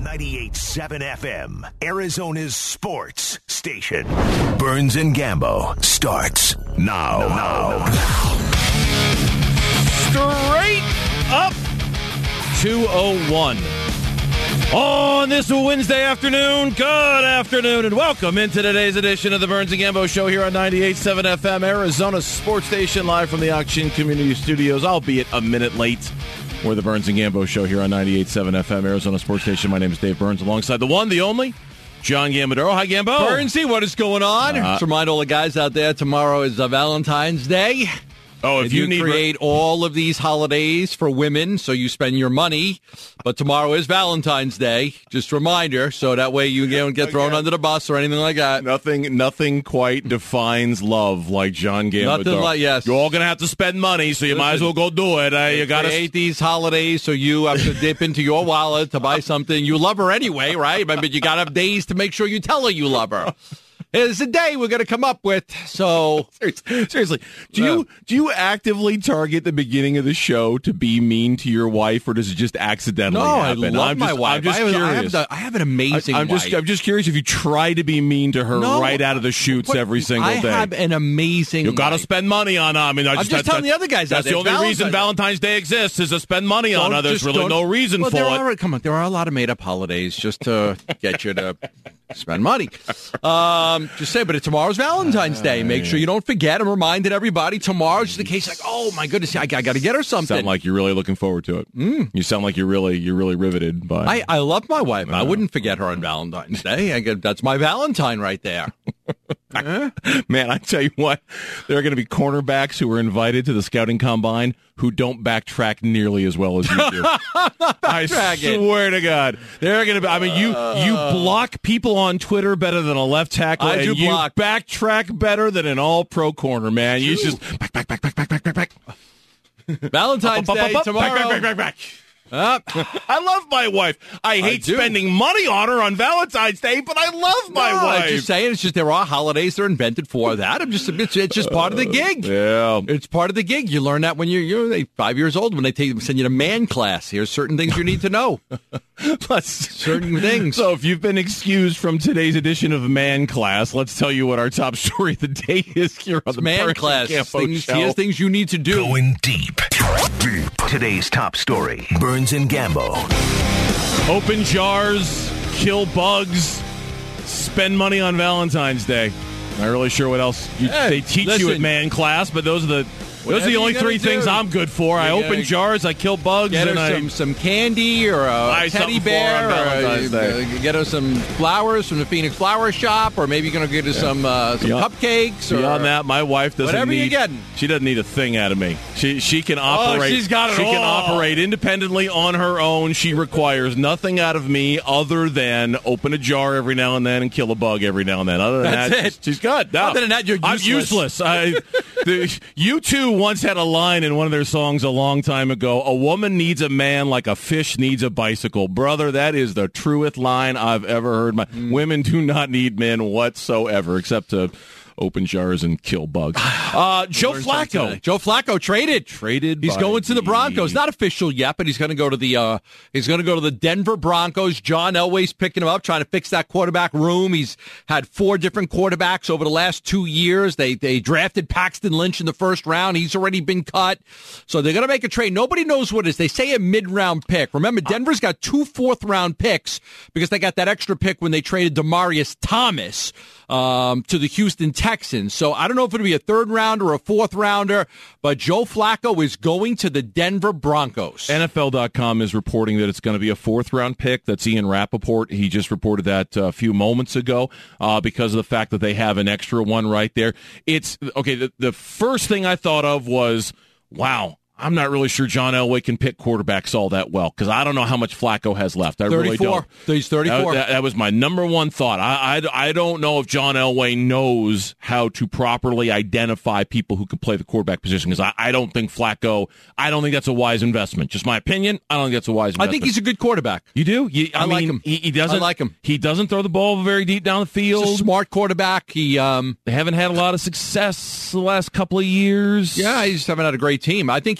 98.7 FM, Arizona's sports station. Burns and Gambo starts now. Straight up 2:01 on this Wednesday afternoon. Good afternoon and welcome into today's edition of the Burns and Gambo Show here on 98.7 FM, Arizona sports station, live from the Auction Community Studios, albeit a minute late. We're the Burns and Gambo Show here on 98.7 FM, Arizona sports station. My name is Dave Burns, alongside the one, the only, John Gambadoro. Hi, Gambo. Burnsy, what is going on? Just remind all the guys out there, tomorrow is Valentine's Day. Oh, if you need create all of these holidays for women, so you spend your money. But tomorrow is Valentine's Day. Just a reminder, so that way you don't get thrown under the bus or anything like that. Nothing quite defines love like John Gambadoro. Nothing like, yes. You're all going to have to spend money, so you might as well go do it. You got to create these holidays, so you have to dip into your wallet to buy something. You love her anyway, right? But you got to have days to make sure you tell her you love her. It's a day we're going to come up with. So seriously, do you actively target the beginning of the show to be mean to your wife, or does it just accidentally happen? I love my wife. I'm just curious. I have an amazing wife. I'm just curious if you try to be mean to her right out of the chutes every single day. I have an amazing. You got to spend money on. I'm just telling the other guys. That's the only reason Valentine's Day exists, is to spend money on her. There's really no reason for it. Come on, there are a lot of made up holidays just to get you to spend money. Just say, but tomorrow's Valentine's Day. Make sure you don't forget. I'm reminding everybody tomorrow's just the case. Like, oh my goodness, I got to get her something. Sound like you're really looking forward to it. You sound like you're really riveted by. I love my wife. I wouldn't forget her on Valentine's Day. That's my Valentine right there. Man, I tell you what, there are going to be cornerbacks who are invited to the scouting combine who don't backtrack nearly as well as you do. I swear to God, they're going to be. I mean, you block people on Twitter better than a left tackle, and you backtrack better than an all-pro corner. Man, you just back. Valentine's Day tomorrow. Back. I love my wife. I hate spending money on her on Valentine's Day, but I love my wife. I'm just saying, it's just there are holidays that are invented for that. It's just part of the gig. Yeah, it's part of the gig. You learn that when you're 5 years old, when they send you to man class. Here's certain things you need to know. Certain things. So if you've been excused from today's edition of Man Class, let's tell you what our top story of the day is here on the Man Class. Here's things you need to do. Going deep. Today's top story. Burns and Gambo. Open jars, kill bugs, spend money on Valentine's Day. Not really sure what else they teach you at Man Class, but those are the only three things I'm good for. I open jars, I kill bugs, get her and some candy or a teddy bear, or get her some flowers from the Phoenix Flower Shop, or maybe you're going to get her some cupcakes. Beyond that, my wife doesn't whatever you're getting. She doesn't need a thing out of me. She can operate. She's got it all. She can operate independently on her own. She requires nothing out of me other than open a jar every now and then and kill a bug every now and then. Other than That's it. She's good. No, other than that, you're I'm useless. useless. U2 once had a line in one of their songs a long time ago: "A woman needs a man like a fish needs a bicycle." Brother, that is the truest line I've ever heard. Women do not need men whatsoever, except to open jars and kill bugs. Joe Flacco traded. He's going to the Broncos. Not official yet, but he's going to go to the Denver Broncos. John Elway's picking him up, trying to fix that quarterback room. He's had 4 different quarterbacks over the last 2 years. They drafted Paxton Lynch in the first round. He's already been cut, so they're going to make a trade. Nobody knows what it is. They say a mid-round pick. Remember, Denver's got 2 fourth-round picks because they got that extra pick when they traded Demaryius Thomas to the Houston Texans. So I don't know if it'll be a 3rd rounder or a 4th rounder, but Joe Flacco is going to the Denver Broncos. NFL.com is reporting that it's going to be a 4th round pick. That's Ian Rappaport. He just reported that a few moments ago because of the fact that they have an extra one right there. It's okay. The first thing I thought of was, wow, I'm not really sure John Elway can pick quarterbacks all that well because I don't know how much Flacco has left. I 34. really don't. He's 34. That was my number one thought. I don't know if John Elway knows how to properly identify people who can play the quarterback position because I don't think Flacco, I don't think that's a wise investment. Just my opinion. I don't think that's a wise investment. I think he's a good quarterback. You do? I like him. He doesn't. I like him. He doesn't throw the ball very deep down the field. He's a smart quarterback. They haven't had a lot of success the last couple of years. Yeah, he just haven't had a great team. I think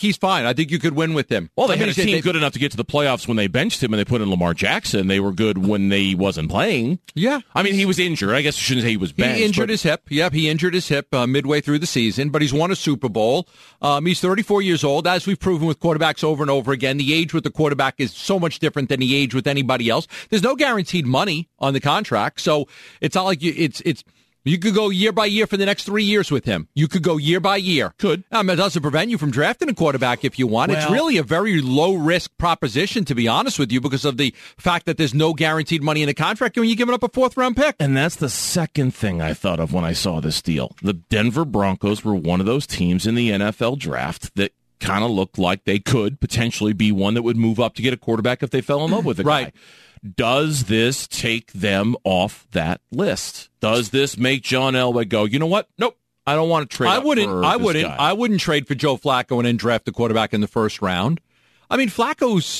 he's fine. I think you could win with him. Well, they had a team good enough to get to the playoffs when they benched him and they put in Lamar Jackson. They were good when he wasn't playing. Yeah. I mean, he was injured. I guess you shouldn't say he was benched. He injured his hip. Yep, he injured his hip midway through the season, but he's won a Super Bowl. He's 34 years old. As we've proven with quarterbacks over and over again, the age with the quarterback is so much different than the age with anybody else. There's no guaranteed money on the contract, so it's not like you could go year by year for the next 3 years with him. You could go year by year. Could. It doesn't prevent you from drafting a quarterback if you want. Well, it's really a very low-risk proposition, to be honest with you, because of the fact that there's no guaranteed money in the contract when you're giving up a fourth-round pick. And that's the second thing I thought of when I saw this deal. The Denver Broncos were one of those teams in the NFL draft that kind of looked like they could potentially be one that would move up to get a quarterback if they fell in love with a guy. Does this take them off that list? Does this make John Elway go, you know what? Nope, I don't want to trade. I wouldn't trade for Joe Flacco and then draft a quarterback in the first round. I mean, Flacco's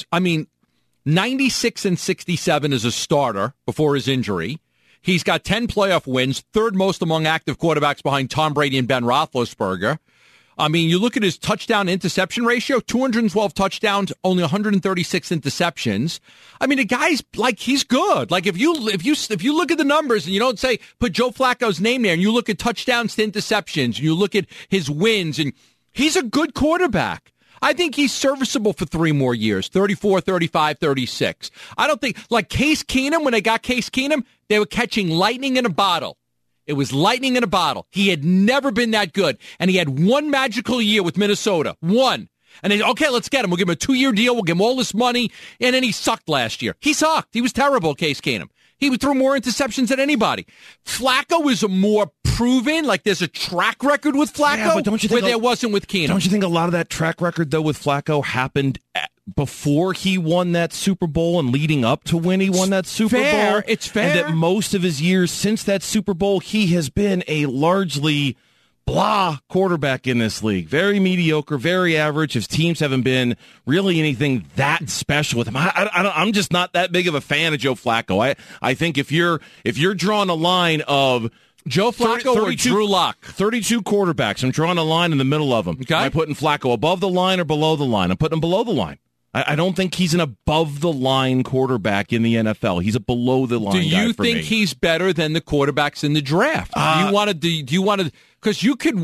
96-67 as a starter before his injury. He's got 10 playoff wins, third most among active quarterbacks behind Tom Brady and Ben Roethlisberger. I mean, you look at his touchdown-interception ratio, 212 touchdowns, only 136 interceptions. I mean, the guy's, he's good. Like, if you look at the numbers and you don't say, put Joe Flacco's name there, and you look at touchdowns to interceptions, and you look at his wins, and he's a good quarterback. I think he's serviceable for 3 more years, 34, 35, 36. I don't think, like Case Keenum, when they got Case Keenum, they were catching lightning in a bottle. It was lightning in a bottle. He had never been that good. And he had one magical year with Minnesota. One. And then, okay, let's get him. We'll give him a 2-year deal. We'll give him all this money. And then he sucked last year. He sucked. He was terrible, Case Keenum. He would throw more interceptions than anybody. Flacco is a more proven, like there's a track record with Flacco but don't you think there wasn't with Keenum. Don't you think a lot of that track record, though, with Flacco happened before he won that Super Bowl and leading up to when he won that Super Bowl? It's fair. And that most of his years since that Super Bowl, he has been a largely blah quarterback in this league. Very mediocre, very average. His teams haven't been really anything that special with him. I'm just not that big of a fan of Joe Flacco. I think if you're drawing a line of Joe Flacco or Drew Lock? 32 quarterbacks. I'm drawing a line in the middle of them. Okay. Am I putting Flacco above the line or below the line? I'm putting him below the line. I don't think he's an above-the-line quarterback in the NFL. He's a below-the-line guy for me. Do you think he's better than the quarterbacks in the draft? Do you want to? Because you could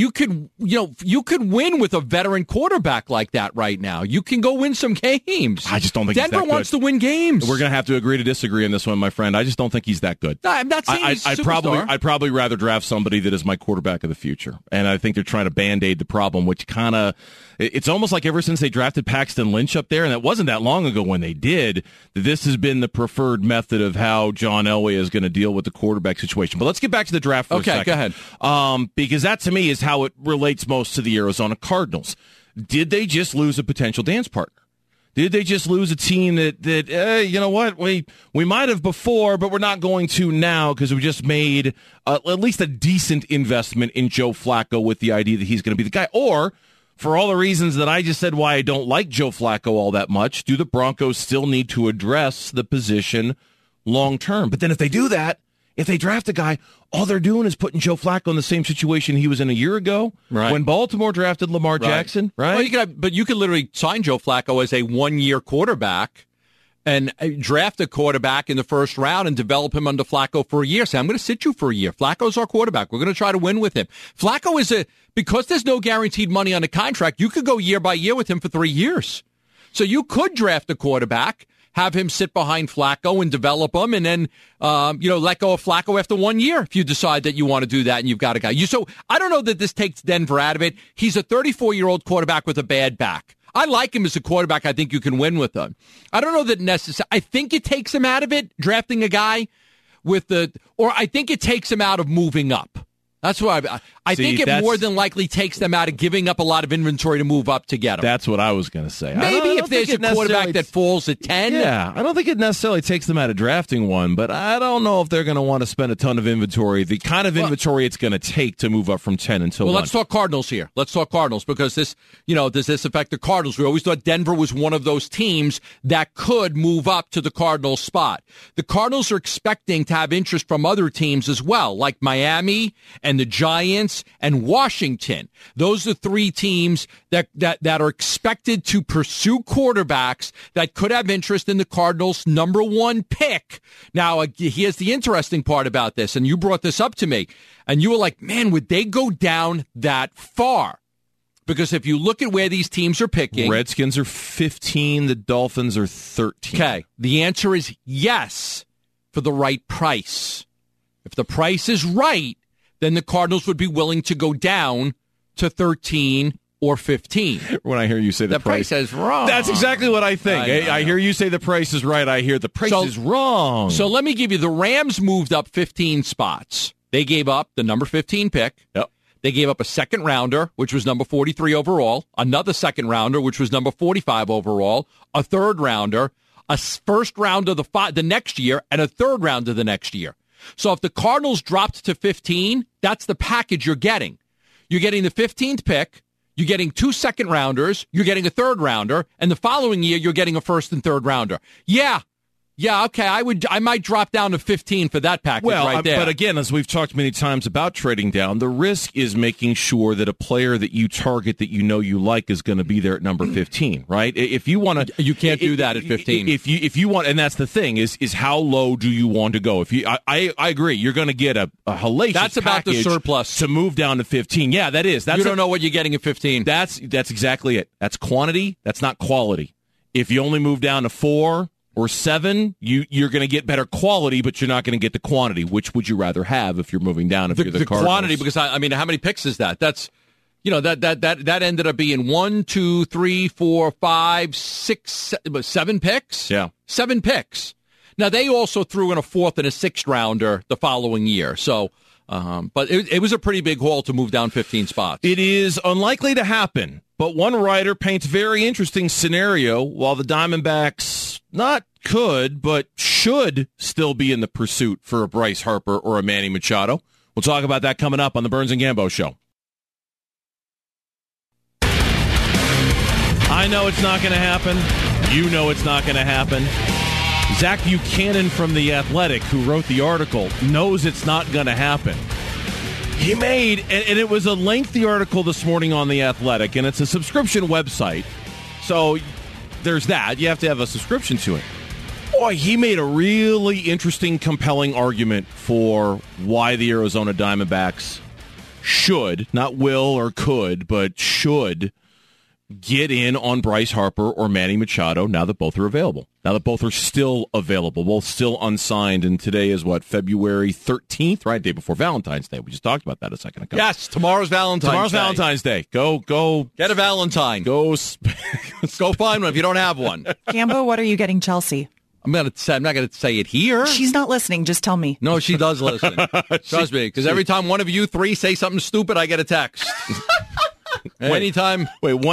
win with a veteran quarterback like that right now. You can go win some games. I just don't think Denver he's that good. wants to win games. We're going to have to agree to disagree on this one, my friend. I just don't think he's that good. No, I'm not saying he's a superstar. I'd probably rather draft somebody that is my quarterback of the future. And I think they're trying to Band-Aid the problem, which kind of, it's almost like ever since they drafted Paxton Lynch up there, and that wasn't that long ago when they did, this has been the preferred method of how John Elway is going to deal with the quarterback situation. But let's get back to the draft for a second. Okay, go ahead. Because that, to me, is how it relates most to the Arizona Cardinals. Did they just lose a potential dance partner? Did they just lose a team that you know what, we might have before, but we're not going to now because we just made at least a decent investment in Joe Flacco with the idea that he's going to be the guy? Or, for all the reasons that I just said why I don't like Joe Flacco all that much, do the Broncos still need to address the position long term? But then if they do that, if they draft a guy, all they're doing is putting Joe Flacco in the same situation he was in a year ago when Baltimore drafted Lamar Jackson, right? Well, you could literally sign Joe Flacco as a 1-year quarterback and draft a quarterback in the first round and develop him under Flacco for a year. Say, I'm going to sit you for a year. Flacco's our quarterback. We're going to try to win with him. Flacco is because there's no guaranteed money on the contract, you could go year by year with him for 3 years. So you could draft a quarterback, have him sit behind Flacco and develop him, and then let go of Flacco after 1 year if you decide that you want to do that and you've got a guy. So I don't know that this takes Denver out of it. He's a 34-year-old quarterback with a bad back. I like him as a quarterback. I think you can win with him. I don't know that necessarily. I think it takes him out of it, drafting a guy or I think it takes him out of moving up. That's why I think it more than likely takes them out of giving up a lot of inventory to move up to get them. That's what I was going to say. Maybe if there's a quarterback that falls at 10. Yeah, I don't think it necessarily takes them out of drafting one, but I don't know if they're going to want to spend a ton of inventory, the kind of inventory it's going to take to move up from 10 until 1. Let's talk Cardinals here. Let's talk Cardinals because does this affect the Cardinals? We always thought Denver was one of those teams that could move up to the Cardinals spot. The Cardinals are expecting to have interest from other teams as well, like Miami and and the Giants and Washington. Those are three teams that are expected to pursue quarterbacks that could have interest in the Cardinals' number one pick. Now, here's the interesting part about this, and you brought this up to me, and you were like, man, would they go down that far? Because if you look at where these teams are picking... Redskins are 15, the Dolphins are 13. Okay, the answer is yes, for the right price. If the price is right, then the Cardinals would be willing to go down to 13 or 15. When I hear you say the price is wrong. That's exactly what I think. I hear you say the price is right. I hear the price is wrong. So let me give you, the Rams moved up 15 spots. They gave up the number 15 pick. Yep. They gave up a second rounder, which was number 43 overall, another second rounder, which was number 45 overall, a third rounder, a first rounder the next year, and a third rounder the next year. So if the Cardinals dropped to 15, that's the package you're getting. You're getting the 15th pick, you're getting 2 second rounders, you're getting a third rounder, and the following year you're getting a first and third rounder. Yeah, okay, I might drop down to 15 for that package right there. But again, as we've talked many times about trading down, the risk is making sure that a player that you target that you know you like is going to be there at number 15, right? If you want to, you can't do that at 15. If you want, and that's the thing is how low do you want to go? If you, I agree, you're going to get a hellacious. That's about the surplus to move down to 15. Yeah, that is. You don't know what you're getting at 15. That's exactly it. That's quantity. That's not quality. If you only move down to 4 or 7, you're going to get better quality, but you're not going to get the quantity. Which would you rather have if you're moving down? If you're the Cardinals? Quantity, because I mean, how many picks is that? That's, that ended up being 1, 2, 3, 4, 5, 6, 7 picks. Yeah, 7 picks. Now they also threw in a 4th and a 6th rounder the following year. So, but it was a pretty big haul to move down 15 spots. It is unlikely to happen. But one writer paints a very interesting scenario while the Diamondbacks not could, but should still be in the pursuit for a Bryce Harper or a Manny Machado. We'll talk about that coming up on the Burns and Gambo Show. I know it's not going to happen. You know it's not going to happen. Zach Buchanan from The Athletic, who wrote the article, knows it's not going to happen. He made, and it was a lengthy article this morning on The Athletic, and it's a subscription website, so there's that. You have to have a subscription to it. Boy, he made a really interesting, compelling argument for why the Arizona Diamondbacks should, not will or could, but should get in on Bryce Harper or Manny Machado now that both are available. Now that both are still available, both still unsigned, and today is February 13th, right? Day before Valentine's Day. We just talked about that a second ago. Yes, tomorrow's Valentine's Day. Go. Get a Valentine. Go find one if you don't have one. Gambo, what are you getting Chelsea? I'm not going to say it here. She's not listening. Just tell me. No, she does listen. Trust me, because every time one of you three say something stupid, I get a text. Anytime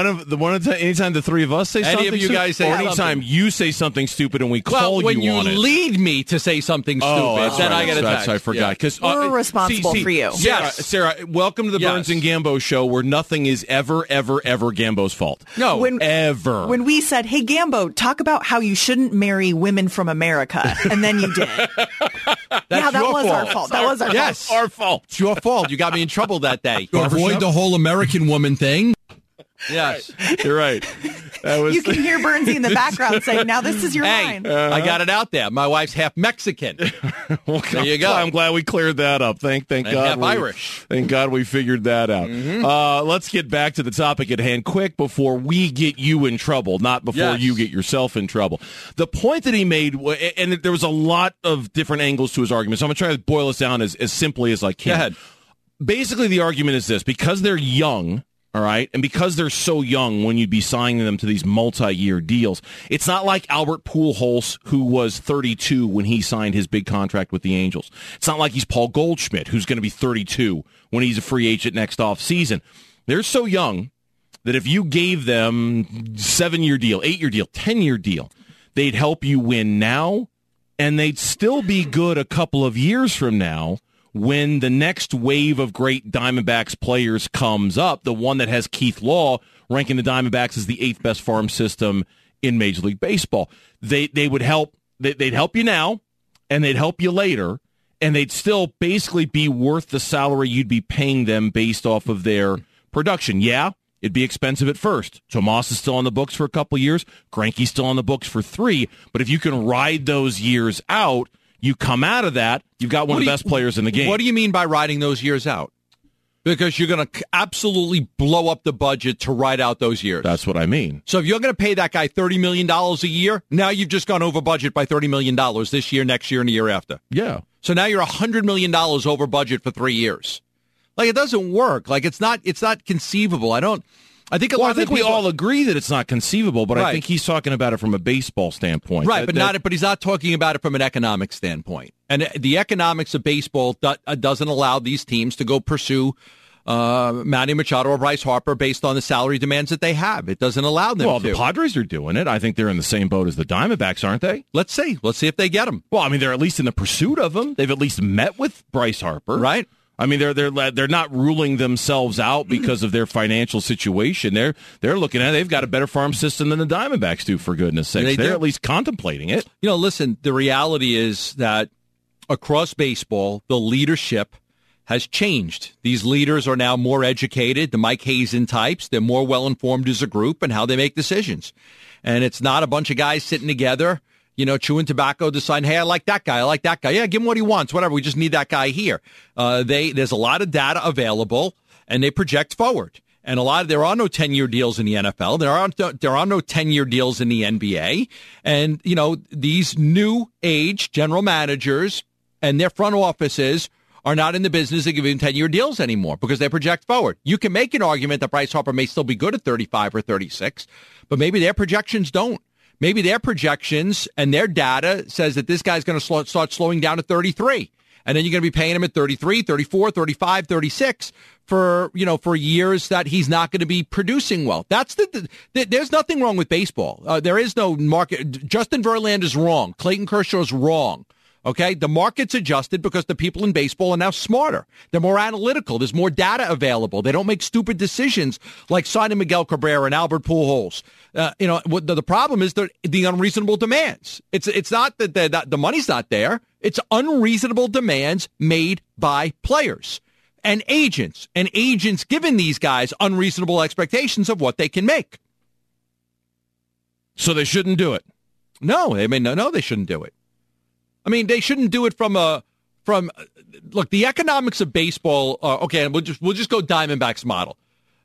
the three of us say something, any of you guys say anytime something. You say something stupid and we call you on it. When you lead me to say something stupid, then I get a text. I forgot. Because we're responsible for you. Sarah, welcome to the Burns and Gambo Show, where nothing is ever Gambo's fault. No, ever. When we said, "Hey, Gambo, talk about how you shouldn't marry women from America," and then you did. That was our fault. That was our fault. Yes, our fault. It's your fault. You got me in trouble that day. Avoid the whole American woman thing. Yes, you're right. You can hear Burnsy in the background saying, "Now this is your line." I got it out there. My wife's half Mexican. Well, there you go. I'm glad we cleared that up. Thank God. Half Irish. Thank God we figured that out. Mm-hmm. Let's get back to the topic at hand quick before we get you in trouble, not before you get yourself in trouble. The point that he made, and there was a lot of different angles to his argument, so I'm going to try to boil this down as simply as I can. Go ahead. Basically, the argument is this: because they're young, all right, and because they're so young when you'd be signing them to these multi-year deals, it's not like Albert Pujols, who was 32 when he signed his big contract with the Angels. It's not like he's Paul Goldschmidt, who's going to be 32 when he's a free agent next offseason. They're so young that if you gave them 7-year deal, 8-year deal, 10-year deal, they'd help you win now, and they'd still be good a couple of years from now when the next wave of great Diamondbacks players comes up, the one that has Keith Law ranking the Diamondbacks as the 8th best farm system in Major League Baseball. They would help. They'd help you now, and they'd help you later. and they'd still basically be worth the salary you'd be paying them based off of their production. Yeah, it'd be expensive at first. Tomas is still on the books for a couple of years. Greinke's still on the books for 3. But if you can ride those years out, you come out of that, you've got one of the best players in the game. What do you mean by riding those years out? Because you're going to absolutely blow up the budget to ride out those years. That's what I mean. So if you're going to pay that guy $30 million a year, now you've just gone over budget by $30 million this year, next year, and the year after. Yeah. So now you're $100 million over budget for 3 years. Like, it doesn't work. Like, it's not conceivable. I think we all agree that it's not conceivable, but right. I think he's talking about it from a baseball standpoint. Right, but he's not talking about it from an economic standpoint. And the economics of baseball doesn't allow these teams to go pursue Manny Machado or Bryce Harper based on the salary demands that they have. It doesn't allow them to. Well, the Padres are doing it. I think they're in the same boat as the Diamondbacks, aren't they? Let's see if they get him. Well, I mean, they're at least in the pursuit of him. They've at least met with Bryce Harper. Right. I mean, they're not ruling themselves out because of their financial situation. They're looking at it. They've got a better farm system than the Diamondbacks do, for goodness sakes. They're at least contemplating it. You know, listen, the reality is that across baseball, the leadership has changed. These leaders are now more educated, the Mike Hazen types. They're more well-informed as a group and how they make decisions. And it's not a bunch of guys sitting together, you know, chewing tobacco, deciding, hey, I like that guy. Yeah, give him what he wants, whatever. We just need that guy here. There's a lot of data available, and they project forward. And there are no 10-year deals in the NFL. There are no 10-year deals in the NBA. And, you know, these new age general managers and their front offices are not in the business of giving 10-year deals anymore because they project forward. You can make an argument that Bryce Harper may still be good at 35 or 36, but maybe their projections don't. Maybe their projections and their data says that this guy's going to start slowing down at 33. And then you're going to be paying him at 33, 34, 35, 36 for years that he's not going to be producing well. There's nothing wrong with baseball. There is no market. Justin Verlander is wrong. Clayton Kershaw is wrong. Okay, the market's adjusted because the people in baseball are now smarter. They're more analytical. There's more data available. They don't make stupid decisions like signing Miguel Cabrera and Albert Pujols. The problem is the unreasonable demands. It's not that the money's not there. It's unreasonable demands made by players and agents giving these guys unreasonable expectations of what they can make. So they shouldn't do it. No, they shouldn't do it. I mean, they shouldn't do it look, the economics of baseball. Okay, we'll just go Diamondbacks model.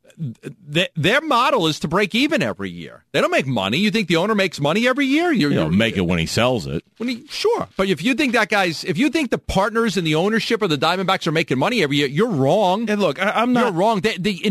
Their model is to break even every year. They don't make money. You think the owner makes money every year? You'll make it when he sells it. Sure, but if you think if you think the partners in the ownership of the Diamondbacks are making money every year, you're wrong. And look, I'm not. You're wrong.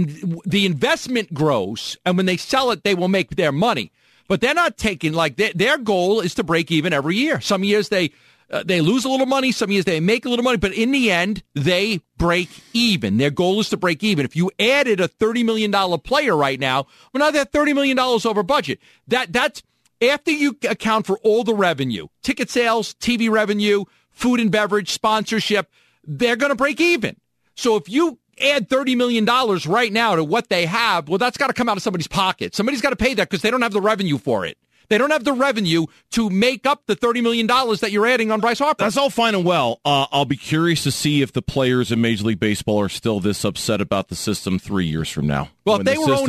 The investment grows, and when they sell it, they will make their money. But they're not taking their goal is to break even every year. Some years they lose a little money. Some years they make a little money. But in the end, they break even. Their goal is to break even. If you added a $30 million player right now, well, now they're $30 million over budget. That's after you account for all the revenue, ticket sales, TV revenue, food and beverage, sponsorship, they're going to break even. So if you add $30 million right now to what they have, well, that's got to come out of somebody's pocket. Somebody's got to pay that because they don't have the revenue for it. They don't have the revenue to make up the $30 million that you're adding on Bryce Harper. That's all fine and well. I'll be curious to see if the players in Major League Baseball are still this upset about the system 3 years from now. Well, if they were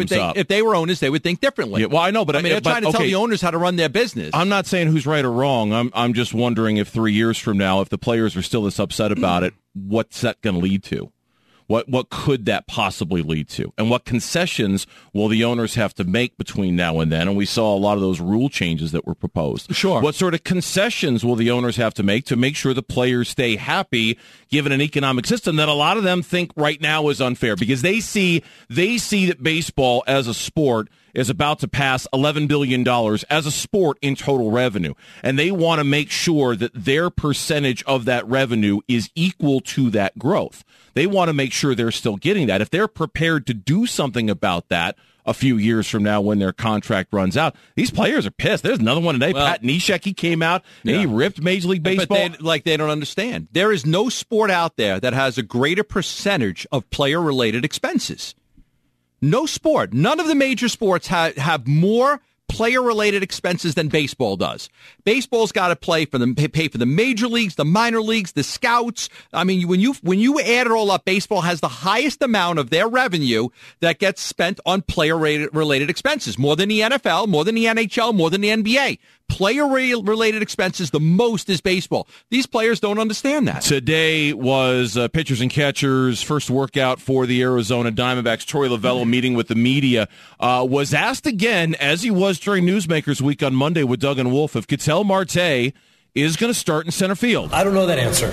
owners, they would think differently. Yeah, well, I know, but they're trying to tell the owners how to run their business. I'm not saying who's right or wrong. I'm just wondering if 3 years from now, if the players are still this upset about it, what's that going to lead to? What could that possibly lead to? And what concessions will the owners have to make between now and then? And we saw a lot of those rule changes that were proposed. Sure. What sort of concessions will the owners have to make sure the players stay happy, given an economic system that a lot of them think right now is unfair? Because they see that baseball as a sport is about to pass $11 billion as a sport in total revenue. And they want to make sure that their percentage of that revenue is equal to that growth. They want to make sure they're still getting that. If they're prepared to do something about that a few years from now when their contract runs out, these players are pissed. There's another one today. Pat Neshek, he came out and he ripped Major League Baseball. But they don't understand. There is no sport out there that has a greater percentage of player-related expenses. No sport. None of the major sports have more player-related expenses than baseball does. Baseball's got to pay for the major leagues, the minor leagues, the scouts. I mean, when you add it all up, baseball has the highest amount of their revenue that gets spent on player-related expenses, more than the NFL, more than the NHL, more than the NBA. Player-related expenses, the most is baseball. These players don't understand that. Today was pitchers and catchers' first workout for the Arizona Diamondbacks. Torey Lovullo meeting with the media was asked again, as he was during Newsmakers Week on Monday with Doug and Wolf, if Ketel Marte is going to start in center field. I don't know that answer.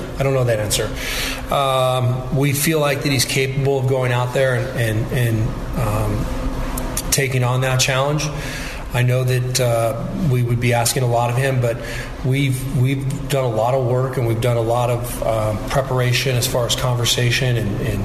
We feel like that he's capable of going out there and taking on that challenge. I know that we would be asking a lot of him, but we've done a lot of work and we've done a lot of preparation as far as conversation and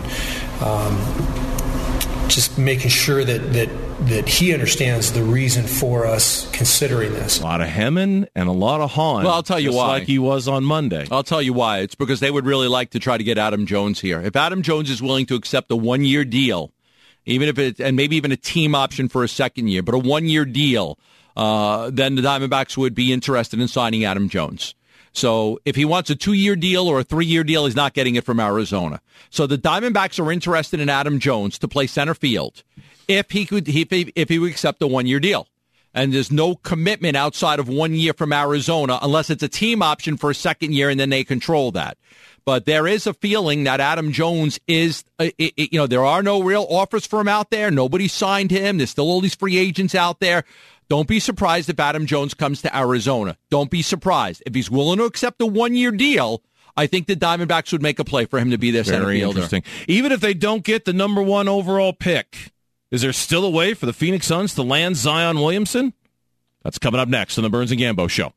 just making sure that he understands the reason for us considering this. A lot of hemming and a lot of hawing. Well, I'll tell you why. Like he was on Monday. I'll tell you why. It's because they would really like to try to get Adam Jones here. If Adam Jones is willing to accept a one-year deal, even if it's, and maybe even a team option for a second year, but a one-year deal, then the Diamondbacks would be interested in signing Adam Jones. So if he wants a 2-year deal or a 3-year deal, he's not getting it from Arizona. So the Diamondbacks are interested in Adam Jones to play center field if he would accept a 1-year deal. And there's no commitment outside of 1 year from Arizona unless it's a team option for a second year, and then they control that. But there is a feeling that Adam Jones is, there are no real offers for him out there. Nobody signed him. There's still all these free agents out there. Don't be surprised if Adam Jones comes to Arizona. Don't be surprised. If he's willing to accept a 1-year deal, I think the Diamondbacks would make a play for him to be their center fielder. Very interesting. Even if they don't get the number 1 overall pick, is there still a way for the Phoenix Suns to land Zion Williamson? That's coming up next on the Burns and Gambo Show.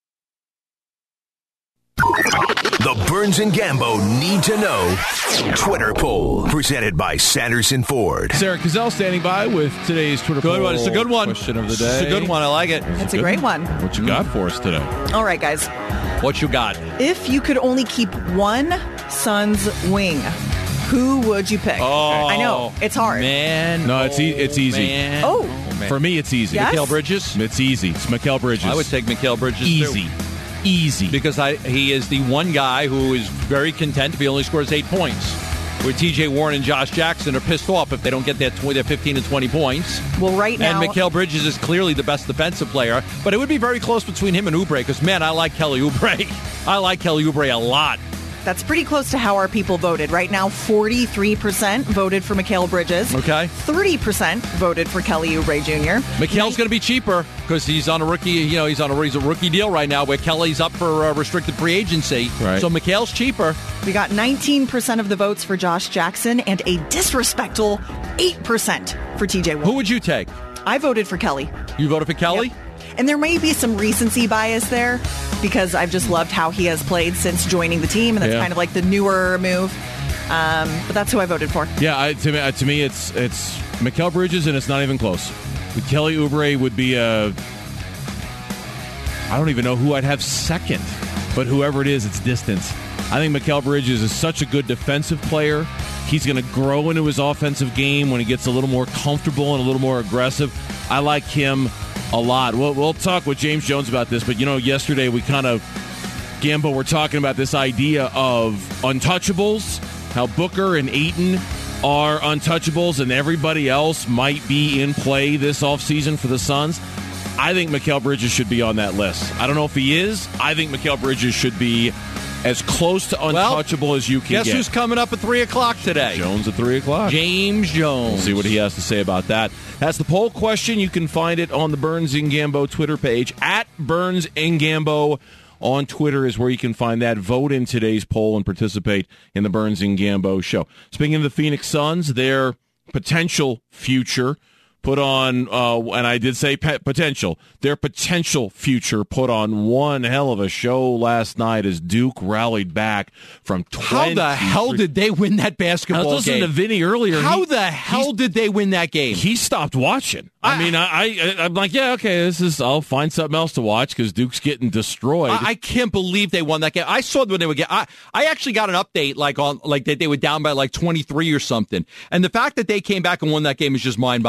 The Burns and Gambo Need to Know Twitter poll, presented by Sanderson Ford. Sarah Cazell standing by with today's Twitter poll. Good one. It's a good one. Question of the day. It's a good one. I like it. It's a great one. What you got for us today? All right, guys. What you got? If you could only keep one Suns wing, who would you pick? Oh, I know. It's hard. Man. No, it's easy. Man. Oh. Man. For me, it's easy. Yes? Mikal Bridges? It's easy. It's Mikal Bridges. I would take Mikal Bridges, Easy. too. Easy. Because he is the one guy who is very content if he only scores 8 points. Where T.J. Warren and Josh Jackson are pissed off if they don't get their 15 to 20 points. Well, right now... And Mikal Bridges is clearly the best defensive player. But it would be very close between him and Oubre because, man, I like Kelly Oubre. I like Kelly Oubre a lot. That's pretty close to how our people voted. Right now, 43% voted for Mikal Bridges. Okay. 30% voted for Kelly Oubre Jr. Mikal's going to be cheaper because he's on a rookie. He's a rookie deal right now where Kelly's up for restricted free agency. Right. So Mikal's cheaper. We got 19% of the votes for Josh Jackson and a disrespectful 8% for TJ Warren. Who would you take? I voted for Kelly. You voted for Kelly? Yep. And there may be some recency bias there because I've just loved how he has played since joining the team, and that's kind of like the newer move. But that's who I voted for. Yeah, to me, it's Mikal Bridges, and it's not even close. With Kelly Oubre would be I don't even know who I'd have second, but whoever it is, it's distance. I think Mikal Bridges is such a good defensive player. He's going to grow into his offensive game when he gets a little more comfortable and a little more aggressive. I like him a lot. We'll talk with James Jones about this, but yesterday we Gambo were talking about this idea of untouchables, how Booker and Ayton are untouchables and everybody else might be in play this offseason for the Suns. I think Mikal Bridges should be on that list. I don't know if he is. I think Mikal Bridges should be as close to untouchable as you can get. Guess who's coming up at 3 o'clock today? Jones at 3 o'clock. James Jones. We'll see what he has to say about that. That's the poll question. You can find it on the Burns and Gambo Twitter page. At Burns and Gambo on Twitter is where you can find that. Vote in today's poll and participate in the Burns and Gambo show. Speaking of the Phoenix Suns, their potential future put on, and I did say potential, their potential future put on one hell of a show last night as Duke rallied back from 20. How the hell did they win that basketball game? I was listening to Vinny earlier. How the hell did they win that game? He stopped watching. I'm like, yeah, okay, I'll find something else to watch because Duke's getting destroyed. I can't believe they won that game. I saw when they would get. I actually got an update that they were down by 23 or something, and the fact that they came back and won that game is just mind-boggling.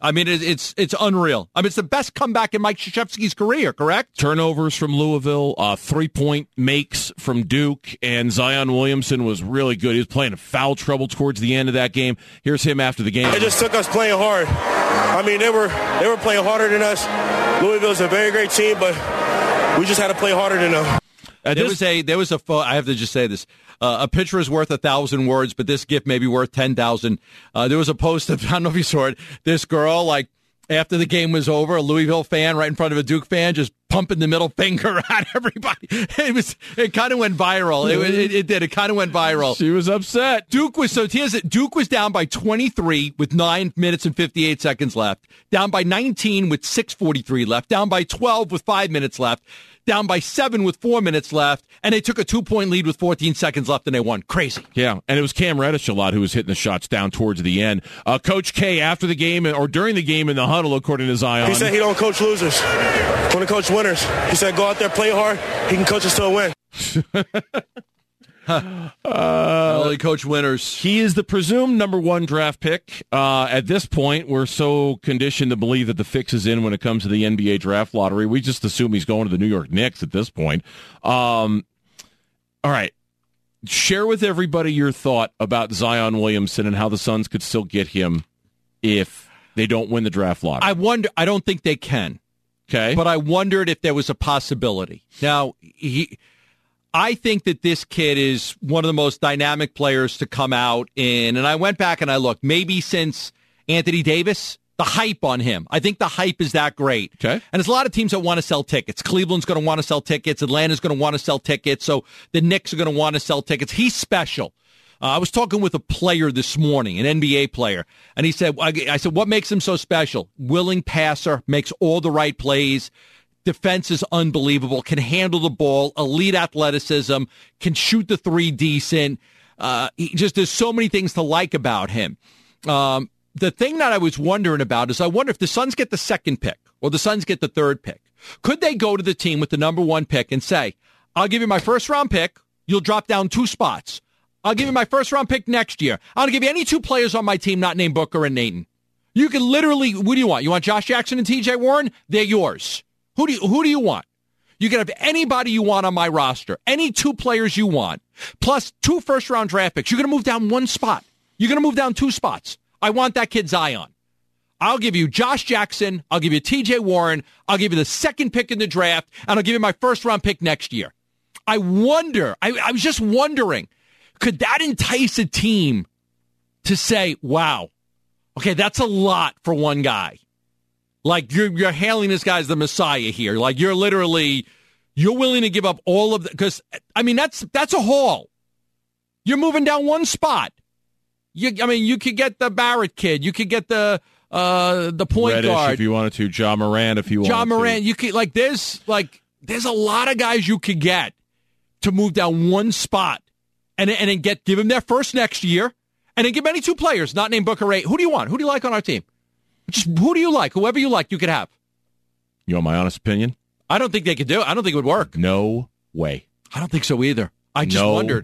I mean, it's unreal. I mean, it's the best comeback in Mike Krzyzewski's career, correct? Turnovers from Louisville, 3-point makes from Duke, and Zion Williamson was really good. He was playing foul trouble towards the end of that game. Here's him after the game. It just took us playing hard. I mean, they were playing harder than us. Louisville's a very great team, but we just had to play harder than them. I have to just say this. A picture is worth 1,000 words, but this gift may be worth 10,000. There was a post of, I don't know if you saw it, this girl, like, after the game was over, a Louisville fan right in front of a Duke fan just pumping the middle finger at everybody. It kind of went viral. It did. It kind of went viral. She was upset. Duke was down by 23 with 9 minutes and 58 seconds left. Down by 19 with 6:43 left. Down by 12 with 5 minutes left. Down by 7 with 4 minutes left, and they took a 2-point lead with 14 seconds left, and they won. Crazy. Yeah, and it was Cam Reddish a lot who was hitting the shots down towards the end. Coach K, after the game, or during the game in the huddle, according to Zion. He said he don't coach losers. He want to coach winners. He said go out there, play hard. He can coach us to a win. Only coach winners. He is the presumed number 1 draft pick. At this point, we're so conditioned to believe that the fix is in when it comes to the NBA draft lottery. We just assume he's going to the New York Knicks at this point. All right. Share with everybody your thought about Zion Williamson and how the Suns could still get him if they don't win the draft lottery. I don't think they can. Okay. But I wondered if there was a possibility. Now, I think that this kid is one of the most dynamic players to come out in, and I went back and I looked, maybe since Anthony Davis, the hype on him. I think the hype is that great. Okay. And there's a lot of teams that want to sell tickets. Cleveland's going to want to sell tickets. Atlanta's going to want to sell tickets. So the Knicks are going to want to sell tickets. He's special. I was talking with a player this morning, an NBA player, and he said, I said, what makes him so special? Willing passer, makes all the right plays. Defense is unbelievable, can handle the ball, elite athleticism, can shoot the three decent. There's so many things to like about him. The thing that I was wondering about is I wonder if the Suns get the second pick or the Suns get the third pick. Could they go to the team with the number 1 pick and say, I'll give you my first round pick, you'll drop down 2 spots. I'll give you my first round pick next year. I'll give you any 2 players on my team not named Booker and Ayton. You can literally, what do you want? You want Josh Jackson and TJ Warren? They're yours. Who do you want? You can have anybody you want on my roster, any 2 players you want, plus 2 first-round draft picks. You're going to move down 1 spot. You're going to move down 2 spots. I want that kid Zion. I'll give you Josh Jackson. I'll give you TJ Warren. I'll give you the second pick in the draft, and I'll give you my first-round pick next year. I wonder, I was just wondering, could that entice a team to say, wow, okay, that's a lot for one guy. Like, you're hailing this guy as the Messiah here. Like, you're willing to give up all of the, because, I mean, that's a haul. You're moving down 1 spot. You could get the Barrett kid. You could get the point Reddish guard. if you wanted to. Ja Morant if you wanted to. Ja Morant. You could, there's a lot of guys you could get to move down 1 spot and then give them their first next year and then give any 2 players not named Booker Ray. Who do you want? Who do you like on our team? Just who do you like? Whoever you like, you could have. You want my honest opinion? I don't think they could do it. I don't think it would work. No way. I don't think so either. I just wondered.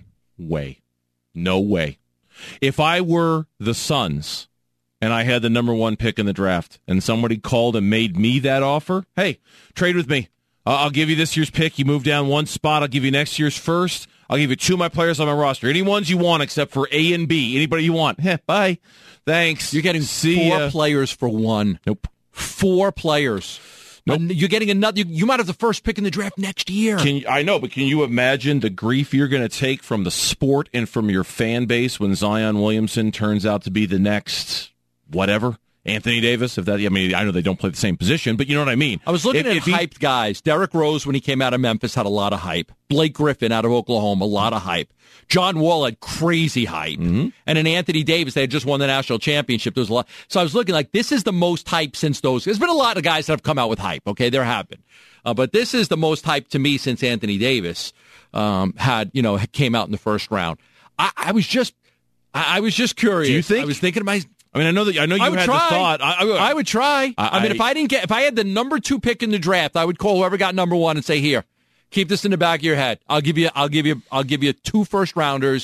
No way. If I were the Suns and I had the number 1 pick in the draft and somebody called and made me that offer, hey, trade with me. I'll give you this year's pick. You move down 1 spot. I'll give you next year's first. I'll give you 2 of my players on my roster. Any ones you want except for A and B. Anybody you want. Bye. Thanks. You're getting 4 players for 1. Nope. 4 players. Nope. You're getting another. You might have the first pick in the draft next year. I know, but can you imagine the grief you're going to take from the sport and from your fan base when Zion Williamson turns out to be the next whatever? Anthony Davis, I know they don't play the same position, but you know what I mean. I was looking at hyped guys. Derrick Rose, when he came out of Memphis, had a lot of hype. Blake Griffin out of Oklahoma, a lot of hype. John Wall had crazy hype. Mm-hmm. And then Anthony Davis, they had just won the national championship. There was a lot. So I was looking this is the most hype since those. There's been a lot of guys that have come out with hype. Okay, there have been. But this is the most hype to me since Anthony Davis came out in the first round. I was just curious. Do you think? I was thinking to myself. I know you had the thought. I would try. If I had the number 2 pick in the draft, I would call whoever got number 1 and say, "Here, keep this in the back of your head. I'll give you 2 first rounders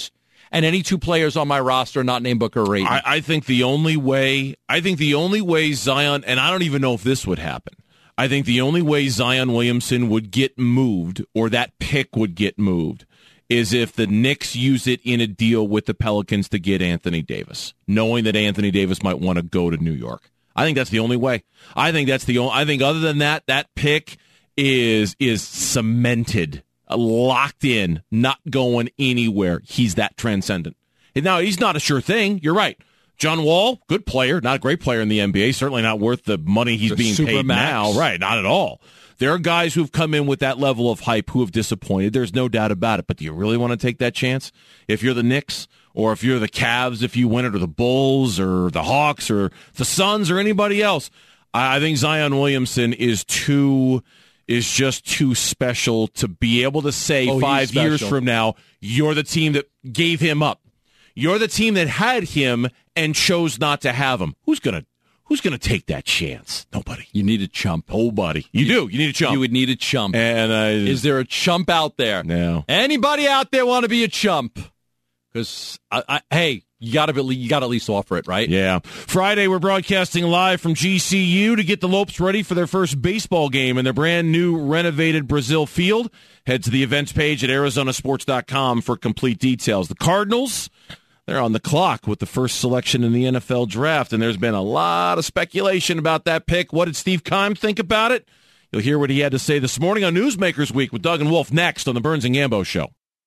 and any two players on my roster not named Booker or Ayton. I think the only way Zion, and I don't even know if this would happen, I think the only way Zion Williamson would get moved, or that pick would get moved, is if the Knicks use it in a deal with the Pelicans to get Anthony Davis, knowing that Anthony Davis might want to go to New York. I think that's the only way. I think other than that pick is cemented, locked in, not going anywhere. He's that transcendent. And now, he's not a sure thing. You're right. John Wall, good player, not a great player in the NBA, certainly not worth the money he's being paid now. Right, not at all. There are guys who've come in with that level of hype who have disappointed. There's no doubt about it. But do you really want to take that chance? If you're the Knicks, or if you're the Cavs, if you win it, or the Bulls, or the Hawks, or the Suns, or anybody else, I think Zion Williamson is just too special to be able to say 5 years from now, you're the team that gave him up. You're the team that had him and chose not to have him. Who's gonna take that chance? Nobody. You need a chump. Nobody. You do. You need a chump. You would need a chump. And is there a chump out there? No. Anybody out there want to be a chump? Because hey, you got to at least offer it, right? Yeah. Friday, we're broadcasting live from GCU to get the Lopes ready for their first baseball game in their brand new renovated Brazil Field. Head to the events page at arizonasports.com for complete details. The Cardinals, they're on the clock with the first selection in the NFL draft, and there's been a lot of speculation about that pick. What did Steve Keim think about it? You'll hear what he had to say this morning on Newsmakers Week with Doug and Wolf next on the Burns and Gambo Show.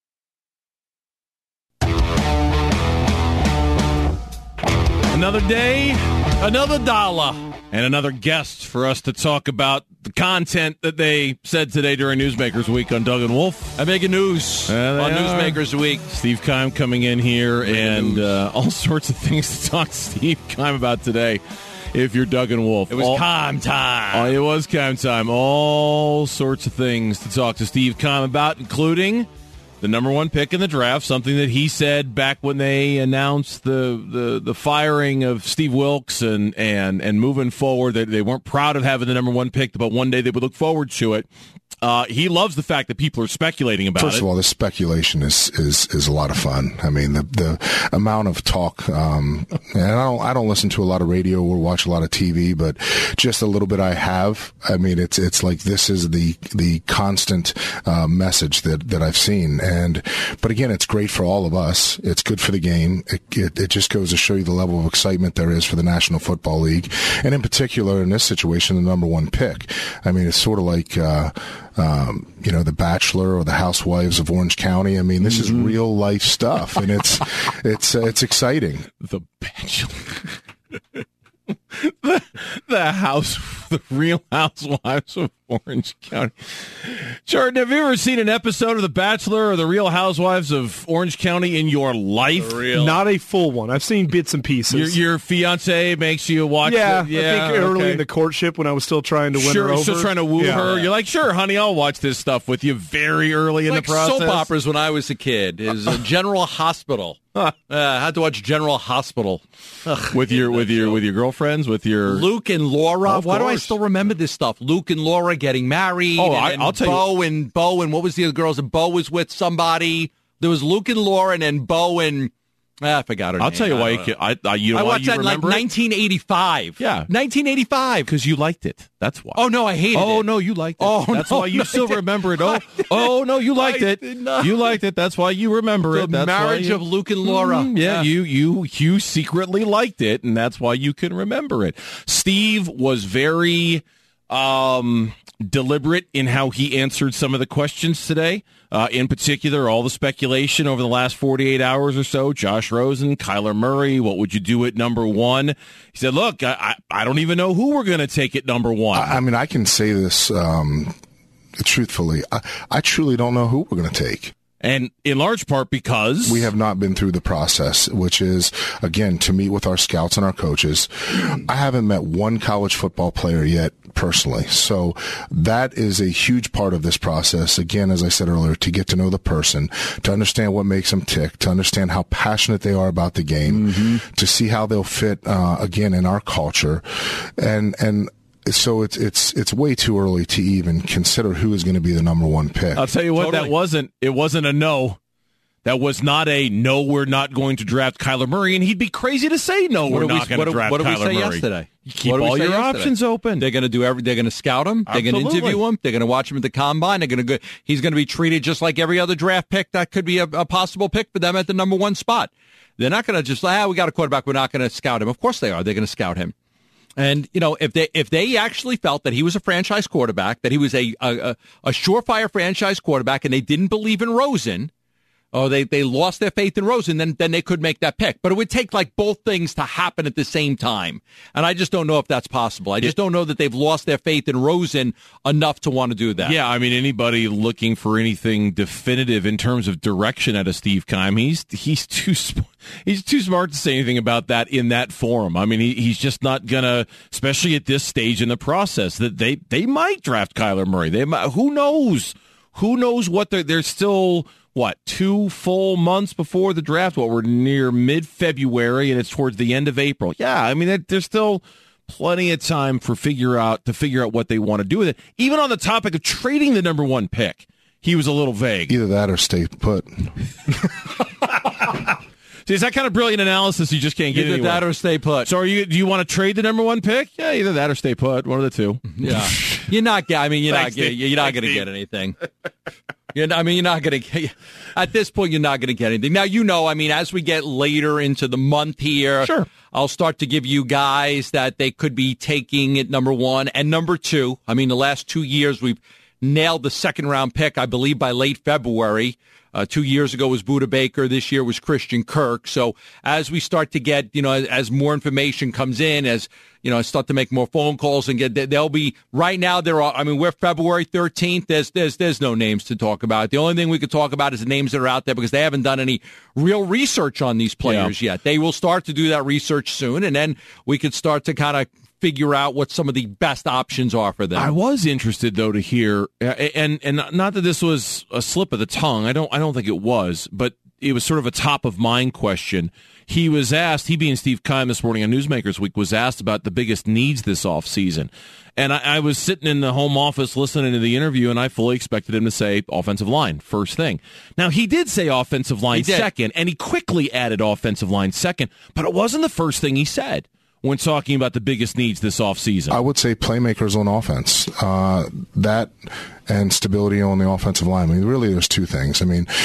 Another day, another dollar, and another guest for us to talk about the content that they said today during Newsmakers Week on Doug and Wolf. I'm making news on Newsmakers Week. Steve Keim coming in here, and all sorts of things to talk to Steve Keim about today. If you're Doug and Wolf. It was Keim time. It was Keim time. All sorts of things to talk to Steve Keim about, including the number one pick in the draft, something that he said back when they announced the firing of Steve Wilkes and moving forward, that they weren't proud of having the number one pick, but one day they would look forward to it. He loves the fact that people are speculating about it. First of all, the speculation is a lot of fun. I mean, the amount of talk, and I don't listen to a lot of radio or watch a lot of TV, but just a little bit I have. I mean, it's like this is the constant message that I've seen. But again, it's great for all of us. It's good for the game. It just goes to show you the level of excitement there is for the National Football League, and in particular in this situation, the number one pick. I mean, it's sort of like The Bachelor or the Housewives of Orange County. I mean, this is real life stuff, and it's exciting. The Bachelor. The Real Housewives of Orange County. Jordan, have you ever seen an episode of The Bachelor or The Real Housewives of Orange County in your life? Not a full one. I've seen bits and pieces. Your fiance makes you watch it? Yeah, I think early in the courtship when I was still trying to win her over. Still trying to woo her. You're like, sure, honey, I'll watch this stuff with you very early in the process. Soap operas when I was a kid. It was General Hospital. I had to watch General Hospital with your girlfriends, with your Luke and Laura. Why do I still remember this stuff? Luke and Laura getting married. I'll tell you. Bo and what was the other girls? And Bo was with somebody. There was Luke and Laura, and then Bo and I forgot her name. I'll tell you why. I watched that in like 1985. Yeah, 1985 because you liked it. That's why. Oh no, I hated it. Oh no, you liked it. Oh, that's why you still remember it. Oh no, you liked it. You liked it. That's why you remember it. The marriage of Luke and Laura. You secretly liked it, and that's why you can remember it. Steve was very deliberate in how he answered some of the questions today. In particular, all the speculation over the last 48 hours or so, Josh Rosen, Kyler Murray, what would you do at number one? He said, look, I don't even know who we're going to take at number one. I mean, I can say this truthfully. I truly don't know who we're going to take. And in large part because we have not been through the process, which is, again, to meet with our scouts and our coaches. I haven't met one college football player yet personally. So that is a huge part of this process. Again, as I said earlier, to get to know the person, to understand what makes them tick, to understand how passionate they are about the game, to see how they'll fit, again, in our culture. And so it's way too early to even consider who is going to be the number one pick. I'll tell you what, It wasn't a no. That was not a, no, we're not going to draft Kyler Murray, and he'd be crazy to say, no, we're not going to draft Kyler Murray. What did we say yesterday? You keep all your options open. They're going to do they're going to scout him. They're going to interview him. They're going to watch him at the combine. He's going to be treated just like every other draft pick that could be a possible pick for them at the number one spot. They're not going to just, we got a quarterback, we're not going to scout him. Of course they are. They're going to scout him. And, if they actually felt that he was a franchise quarterback, that he was a surefire franchise quarterback, and they didn't believe in Rosen, or they lost their faith in Rosen, then they could make that pick. But it would take like both things to happen at the same time. And I just don't know if that's possible. I just don't know that they've lost their faith in Rosen enough to want to do that. Yeah, I mean, anybody looking for anything definitive in terms of direction out of Steve Keim, he's too smart to say anything about that in that forum. I mean, he's just not gonna, especially at this stage in the process, that they might draft Kyler Murray. They might, who knows? Who knows what they're still. 2 full months before the draft? We're near mid-February, and it's towards the end of April. Yeah, I mean, there's still plenty of time to figure out what they want to do with it. Even on the topic of trading the number one pick, he was a little vague. Either that or stay put. See, it's that kind of brilliant analysis you just can't get anywhere. Either that or stay put. So do you want to trade the number one pick? Yeah, either that or stay put. One of the two. Yeah. You're not going to get anything. You're not going to at this point, you're not going to get anything. Now, as we get later into the month here, sure, I'll start to give you guys that they could be taking at number one and number two. I mean, the last 2 years, we've nailed the second round pick, I believe, by late February. 2 years ago was Budda Baker. This year was Christian Kirk. So as we start to get, as more information comes in, as, I start to make more phone calls and they'll be, right now we're February 13th. There's no names to talk about. The only thing we could talk about is the names that are out there because they haven't done any real research on these players yet. They will start to do that research soon, and then we could start to kind of figure out what some of the best options are for them. I was interested though to hear, and not that this was a slip of the tongue. I don't think it was, but it was sort of a top of mind question. He was asked, he being Steve Keim this morning on Newsmakers Week, was asked about the biggest needs this offseason. And I was sitting in the home office listening to the interview, and I fully expected him to say offensive line first thing. Now, he did say offensive line second, and he quickly added offensive line second, but it wasn't the first thing he said when talking about the biggest needs this offseason. I would say playmakers on offense. That and stability on the offensive line. I mean, really, there's two things. I mean,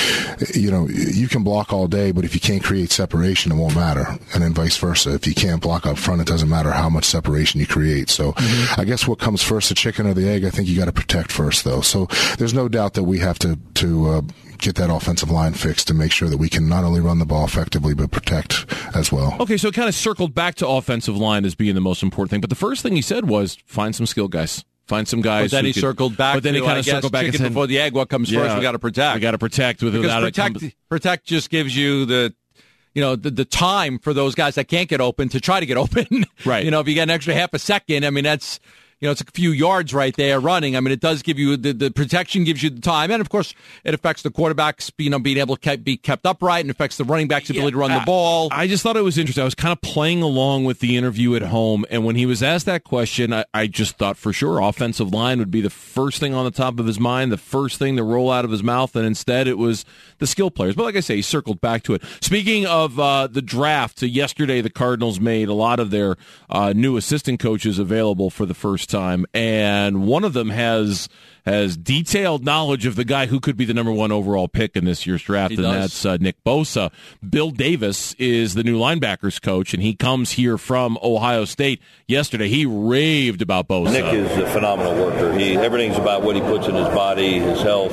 you can block all day, but if you can't create separation, it won't matter. And then vice versa. If you can't block up front, it doesn't matter how much separation you create. So I guess what comes first, the chicken or the egg? I think you got to protect first, though. So there's no doubt that we have to get that offensive line fixed to make sure that we can not only run the ball effectively, but protect as well. Okay, so it kind of circled back to offensive line as being the most important thing. But the first thing he said was find some skill guys. Find some guys. But then he circled back. But then he kind of circled back and said, before the egg, what comes first? We got to protect. We got to protect. Protect just gives you the time for those guys that can't get open to try to get open. Right. If you get an extra half a second, I mean, that's, it's a few yards right there running. I mean, it does give you the protection, gives you the time. And of course, it affects the quarterbacks, being able to be kept upright, and affects the running back's ability to run the ball. I just thought it was interesting. I was kind of playing along with the interview at home. And when he was asked that question, I just thought for sure offensive line would be the first thing on the top of his mind, the first thing to roll out of his mouth. And instead it was the skill players. But like I say, he circled back to it. Speaking of the draft, yesterday the Cardinals made a lot of their new assistant coaches available for the first time, and one of them has detailed knowledge of the guy who could be the number one overall pick in this year's draft, that's Nick Bosa. Bill Davis is the new linebackers coach, and he comes here from Ohio State. Yesterday, he raved about Bosa. Nick is a phenomenal worker. Everything's about what he puts in his body, his health.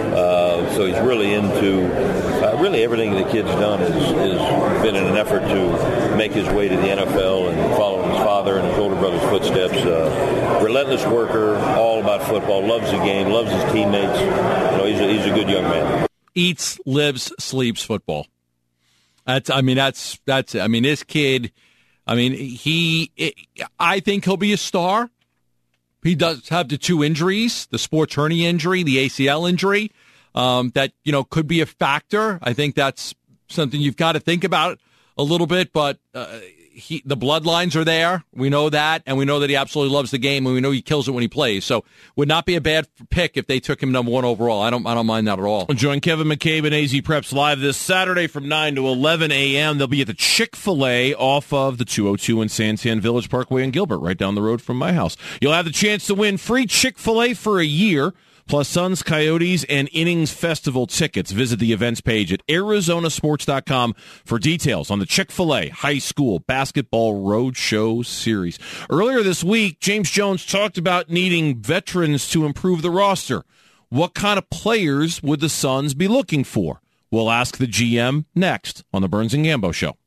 So he's really into really everything the kid's done has been in an effort to make his way to the NFL and follow his father and his older brother's footsteps. Relentless worker, all about football, loves the game, loves his teammates. He's a good young man. Eats, lives, sleeps football. That's it. I mean, this kid, I think he'll be a star. He does have the two injuries, the sports hernia injury, the ACL injury, that, could be a factor. I think that's something you've got to think about a little bit, but the bloodlines are there. We know that, and we know that he absolutely loves the game, and we know he kills it when he plays. So would not be a bad pick if they took him number 1 overall. I don't mind that at all. Join Kevin McCabe and AZ Preps live this Saturday from 9 to 11 a.m. They'll be at the Chick-fil-A off of the 202 in Santan Village Parkway in Gilbert, right down the road from my house. You'll have the chance to win free Chick-fil-A for a year, plus Suns, Coyotes, and Innings Festival tickets. Visit the events page at arizonasports.com for details on the Chick-fil-A High School Basketball Roadshow Series. Earlier this week, James Jones talked about needing veterans to improve the roster. What kind of players would the Suns be looking for? We'll ask the GM next on the Burns and Gambo Show.